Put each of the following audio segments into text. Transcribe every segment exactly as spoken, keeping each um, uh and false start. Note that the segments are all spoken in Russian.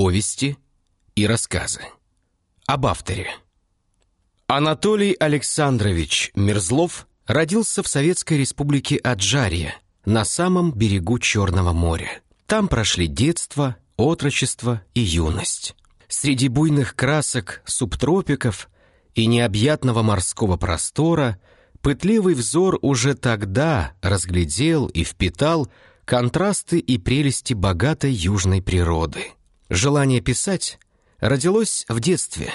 Повести и рассказы. Об авторе. Анатолий Александрович Мерзлов родился в Советской Республике Аджария, на самом берегу Черного моря. Там прошли детство, отрочество и юность. Среди буйных красок субтропиков и необъятного морского простора пытливый взор уже тогда разглядел и впитал контрасты и прелести богатой южной природы. Желание писать родилось в детстве.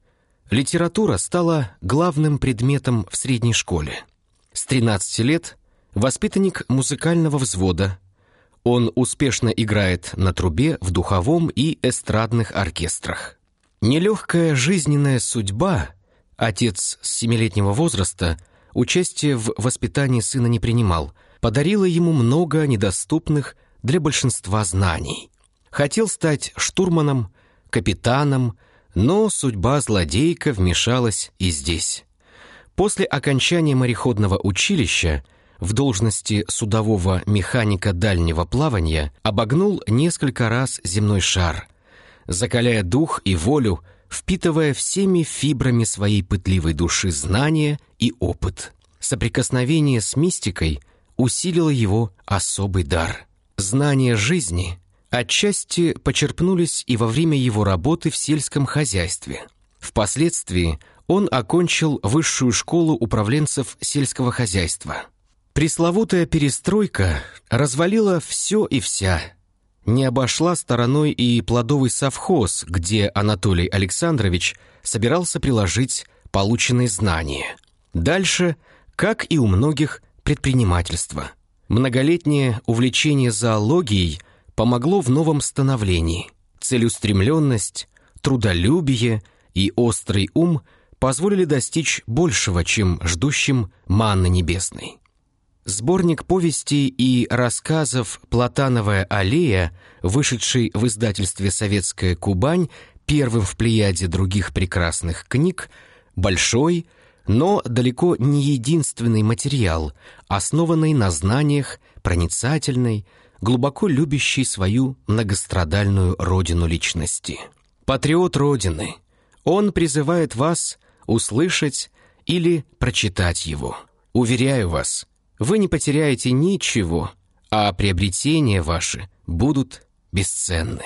Литература стала главным предметом в средней школе. С тринадцати лет воспитанник музыкального взвода. Он успешно играет на трубе в духовом и эстрадных оркестрах. Нелегкая жизненная судьба, отец с семилетнего возраста участие в воспитании сына не принимал, подарила ему много недоступных для большинства знаний. Хотел стать штурманом, капитаном, но судьба злодейка вмешалась и здесь. После окончания мореходного училища в должности судового механика дальнего плавания обогнул несколько раз земной шар, закаляя дух и волю, впитывая всеми фибрами своей пытливой души знания и опыт. Соприкосновение с мистикой усилило его особый дар. Знания жизни отчасти почерпнулись и во время его работы в сельском хозяйстве. Впоследствии он окончил высшую школу управленцев сельского хозяйства. Пресловутая перестройка развалила все и вся. Не обошла стороной и плодовый совхоз, где Анатолий Александрович собирался приложить полученные знания. Дальше, как и у многих, предпринимательство. Многолетнее увлечение зоологией помогло в новом становлении. Целеустремленность, трудолюбие и острый ум позволили достичь большего, чем ждущим манны небесной. Сборник повестей и рассказов «Платановая аллея», вышедший в издательстве «Советская Кубань», первым в плеяде других прекрасных книг, большой, но далеко не единственный материал, основанный на знаниях, проницательной, глубоко любящей свою многострадальную родину личности. Патриот Родины, он призывает вас услышать или прочитать его. Уверяю вас, вы не потеряете ничего, а приобретения ваши будут бесценны.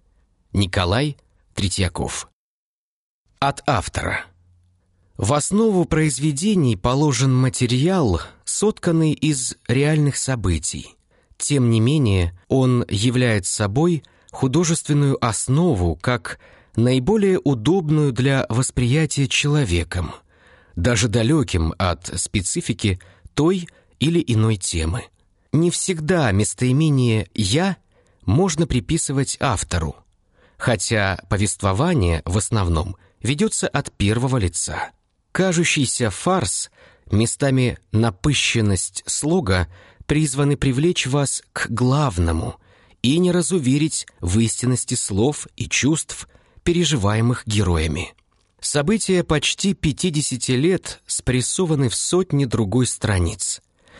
Николай Третьяков. От автора. В основу произведений положен материал, сотканный из реальных событий. Тем не менее, он является собой художественную основу как наиболее удобную для восприятия человеком, даже далеким от специфики той или иной темы. Не всегда местоимение «я» можно приписывать автору, хотя повествование в основном ведется от первого лица. Кажущийся фарс, местами напыщенность слога призваны привлечь вас к главному и не разуверить в истинности слов и чувств, переживаемых героями. События почти пятидесяти лет спрессованы в сотни другой страниц.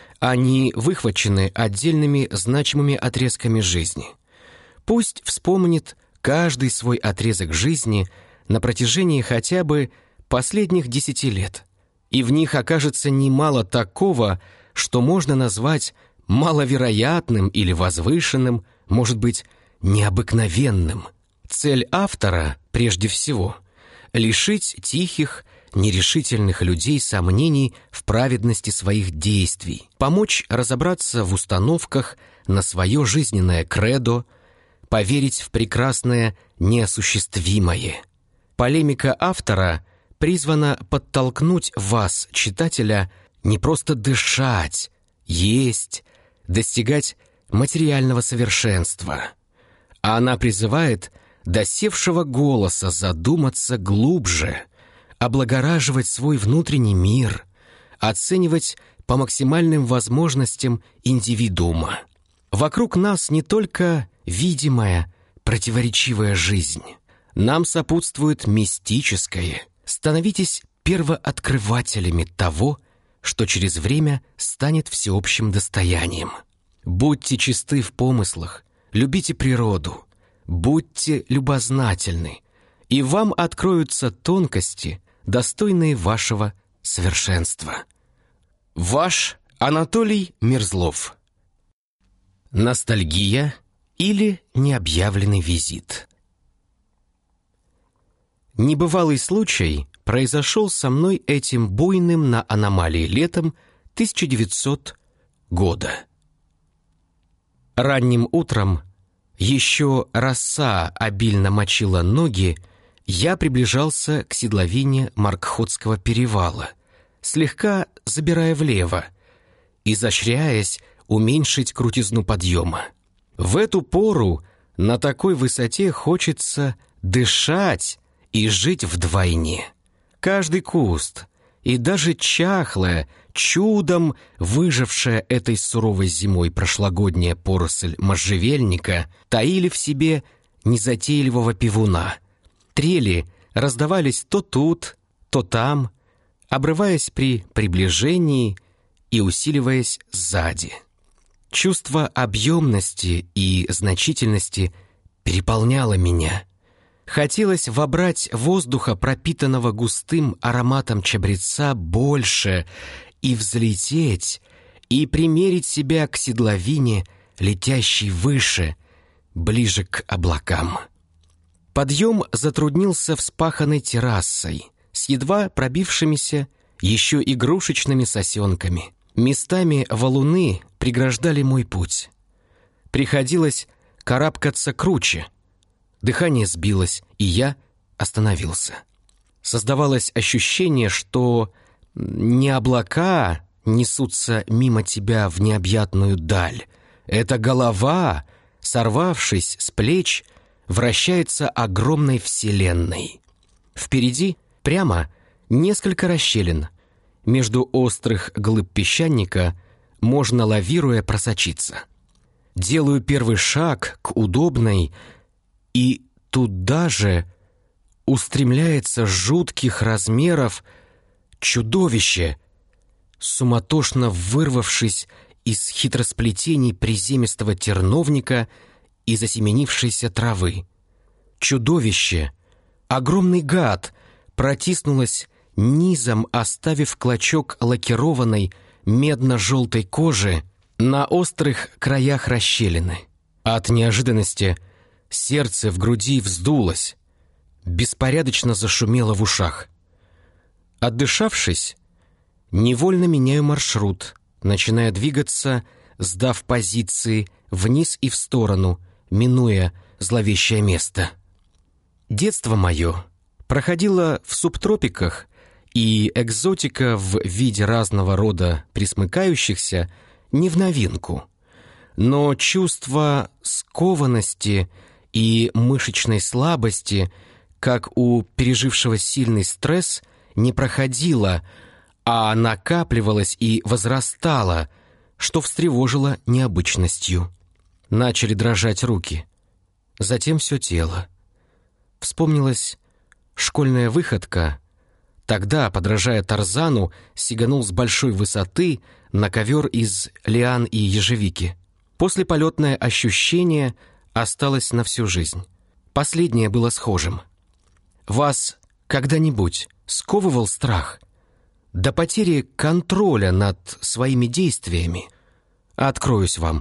Они выхвачены отдельными значимыми отрезками жизни. Пусть вспомнит каждый свой отрезок жизни на протяжении хотя бы последних десяти лет, и в них окажется немало такого, что можно назвать маловероятным или возвышенным, может быть, необыкновенным. Цель автора, прежде всего, лишить тихих, нерешительных людей сомнений в праведности своих действий, помочь разобраться в установках на свое жизненное кредо, поверить в прекрасное неосуществимое. Полемика автора призвана подтолкнуть вас, читателя, не просто дышать, есть, достигать материального совершенства, а она призывает до севшего голоса задуматься глубже, облагораживать свой внутренний мир, оценивать по максимальным возможностям индивидуума. Вокруг нас не только видимая, противоречивая жизнь. Нам сопутствует мистическое. Становитесь первооткрывателями того, что через время станет всеобщим достоянием. Будьте чисты в помыслах, любите природу, будьте любознательны, и вам откроются тонкости, достойные вашего совершенства. Ваш Анатолий Мерзлов. Ностальгия или необъявленный визит. Небывалый случай произошел со мной этим буйным на аномалии летом тысяча девятисотого года. Ранним утром, еще роса обильно мочила ноги, я приближался к седловине Маркхотского перевала, слегка забирая влево, изощряясь уменьшить крутизну подъема. В эту пору на такой высоте хочется дышать и жить вдвойне. Каждый куст и даже чахлая, чудом выжившая этой суровой зимой прошлогодняя поросль можжевельника таили в себе незатейливого пивуна. Трели раздавались то тут, то там, обрываясь при приближении и усиливаясь сзади. Чувство объемности и значительности переполняло меня. Хотелось вобрать воздуха, пропитанного густым ароматом чабреца, больше, и взлететь, и примерить себя к седловине, летящей выше, ближе к облакам. Подъем затруднился вспаханной террасой, с едва пробившимися еще игрушечными сосенками. Местами валуны преграждали мой путь. Приходилось карабкаться круче. Дыхание сбилось, и я остановился. Создавалось ощущение, что не облака несутся мимо тебя в необъятную даль. Это голова, сорвавшись с плеч, вращается огромной вселенной. Впереди прямо несколько расщелин. Между острых глыб песчаника можно, лавируя, просочиться. Делаю первый шаг к удобной, и туда же устремляется жутких размеров чудовище, суматошно вырвавшись из хитросплетений приземистого терновника и засеменившейся травы. Чудовище, огромный гад, протиснулось низом, оставив клочок лакированной медно-желтой кожи на острых краях расщелины. От неожиданности сердце в груди вздулось, беспорядочно зашумело в ушах. Отдышавшись, невольно меняю маршрут, начиная двигаться, сдав позиции вниз и в сторону, минуя зловещее место. Детство мое проходило в субтропиках, и экзотика в виде разного рода пресмыкающихся не в новинку. Но чувство скованности и мышечной слабости, как у пережившего сильный стресс, не проходило, а накапливалось и возрастало, что встревожило необычностью. Начали дрожать руки, затем все тело. Вспомнилась школьная выходка. Тогда, подражая Тарзану, сиганул с большой высоты на ковер из лиан и ежевики. Послеполетное ощущение осталось на всю жизнь. Последнее было схожим. Вас когда-нибудь сковывал страх до потери контроля над своими действиями? Откроюсь вам.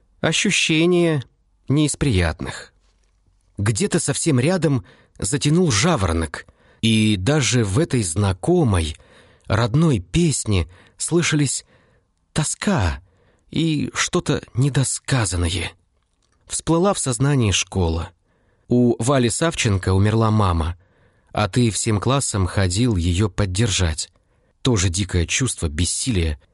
Ощущение не из приятных. Где-то совсем рядом затянул жаворонок, и даже в этой знакомой, родной песне слышались тоска и что-то недосказанное. Всплыла в сознании школа. У Вали Савченко умерла мама, а ты всем классом ходил ее поддержать. Тоже дикое чувство бессилия